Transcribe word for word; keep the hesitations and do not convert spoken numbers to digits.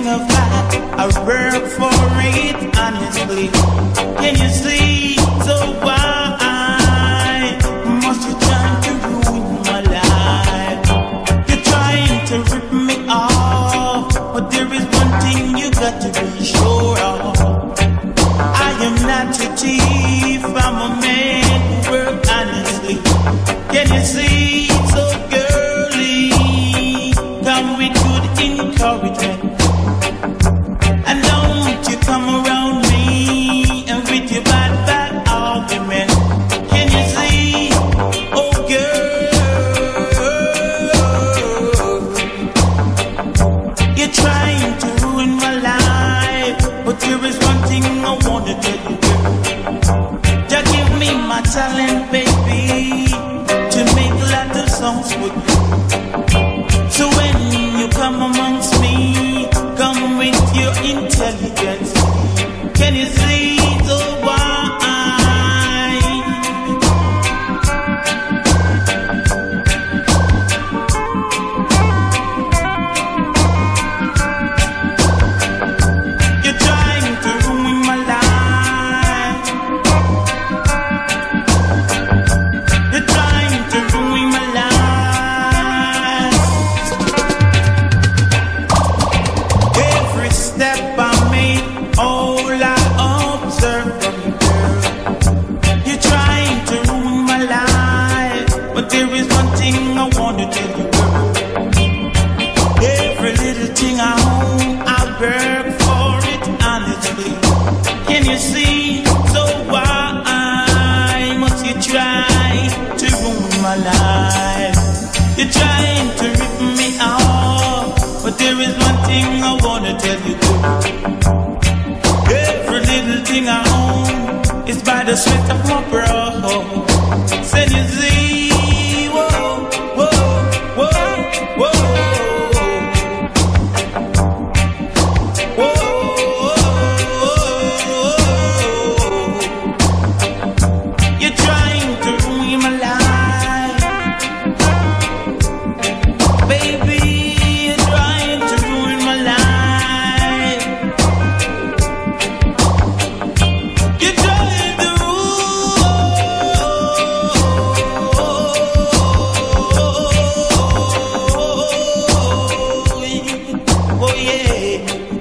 thing of that, I work for it honestly. Can you see? So why must you try to ruin my life? You're trying to rip me off, but there is one thing you got to be sure of. I am not a thief, I'm a man who work honestly. Can you see? So girly, come with good encouragement. And don't you come around me and with your bad, bad argument. Can you see? Oh girl, you're trying to ruin my life, but there is one thing I want to tell you, girl. Just give me my talent, baby, to make a lot of songs with you. So when you come amongst me, come with your intelligence. Can you see the why? You're trying to ruin my life. You're trying to ruin my life. Every step I make, all I observe from you, girl. You're trying to ruin my life, but there is one thing I want to tell you, girl. Every little thing I own, I work for it honestly. Can you see? So why must you try to ruin my life? You're trying to rip me off, but there is one thing I wanna tell you, girl. Every little thing I own is by the sweat of my brow. Can you see? Whoa, whoa, whoa, whoa, whoa. You're trying to ruin my life, baby. You're trying to ruin my life. You're trying to ruin. Oh yeah.